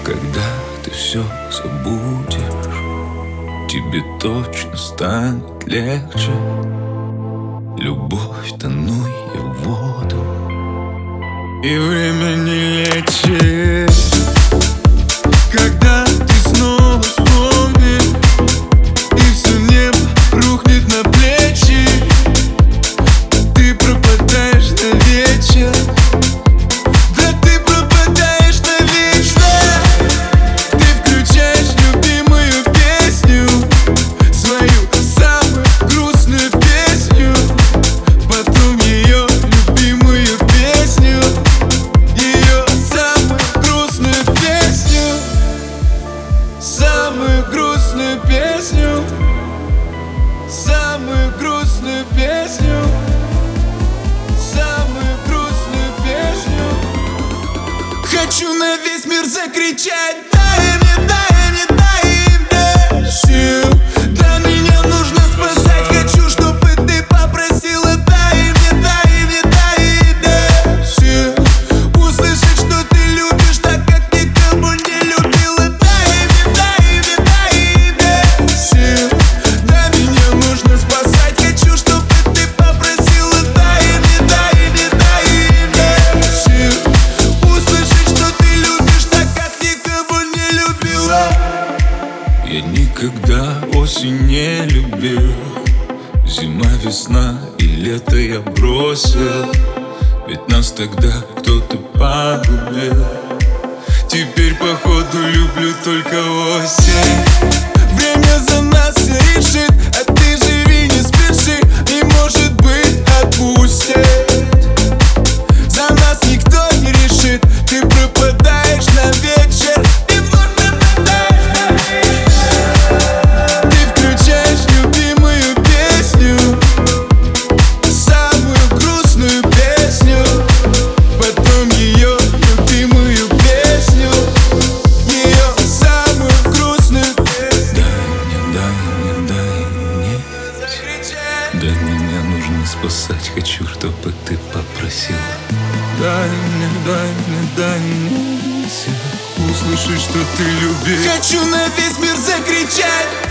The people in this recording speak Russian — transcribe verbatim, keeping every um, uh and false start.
Когда ты все забудешь, тебе точно станет легче. Любовь, тонуй я в воду, и время не лечит. Когда ты снова вспомнишь, и все небо рухнет на плечи, ты пропадаешь на вечер. Да ты пропадаешь навечно. Ты включаешь любимую песню, свою самую грустную песню, потом ее любимую песню, ее самую грустную песню, самую грустную песню, самую грустную песню, самую грустную песню. Хочу на весь мир закричать: дай мне, дай мне, дай мне сил. Да, меня нужно спасать. Хочу, чтобы ты попросила: дай мне, дай мне, дай мне сил. Услышать, что ты любишь так, как никому не любила. Дай мне, дай мне, дай мне сил. Да, меня нужно спасать. Хочу, чтобы ты попросила: дай мне, дай мне, дай мне сил. Услышать, что ты любишь так, как никого не любила. Я никогда осень не любил. Зима, весна и лето я бросил, ведь нас тогда кто-то погубил. Теперь походу люблю только осень. Время за нас все решит, а ты живи, не спеши, и может быть отпустит. За нас никто не решит. Ты пропадаешь на вечер, и вновь пропадаешь на вечер. Ты включаешь любимую песню, самую грустную песню, потом ее любимую песню, ее самую грустную песню. Дай мне, дай мне, дай мне закричать. Да, меня нужно спасать. Хочу, чтобы ты попросила: дай мне, дай мне, дай мне сил. Услышать, что ты любишь. Хочу на весь мир закричать: